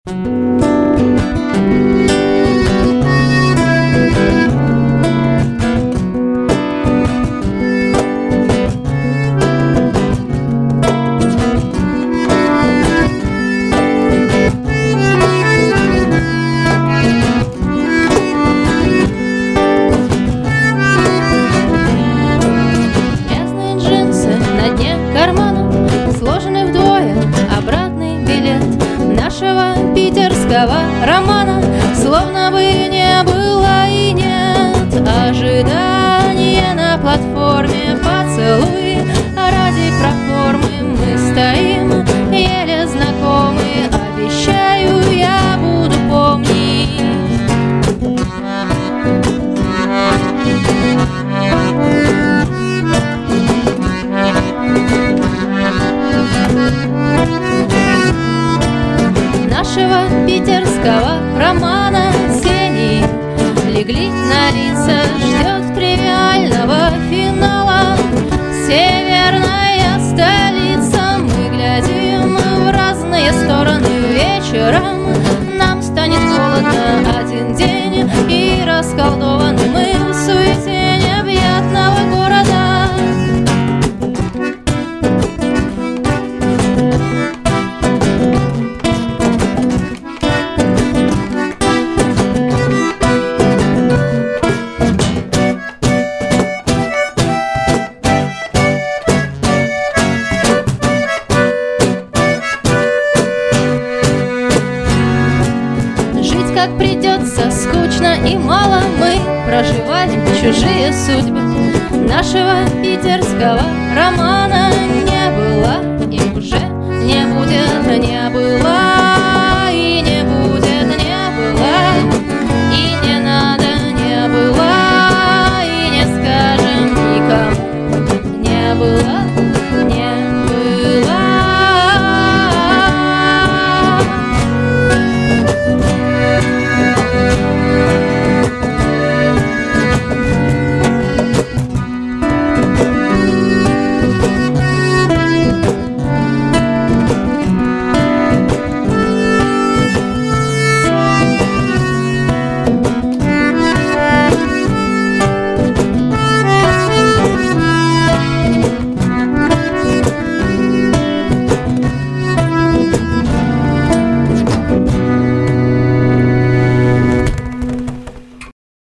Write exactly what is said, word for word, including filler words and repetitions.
Питерского романа словно бы не было и нет. Ожидание на платформе, поцелуй ради проформы. Мы стоим, еле знакомы, обещаю, я буду помнить. Нашего питерского романа тени легли на лица, ждет тривиального финала. Северная столица, мы глядим в разные стороны. Вечером нам станет холодно, один день и расколдованы мы в суете необъятного города. Как придется, скучно и мало мы проживали чужие судьбы. Нашего питерского романа не было и уже не будет, не было.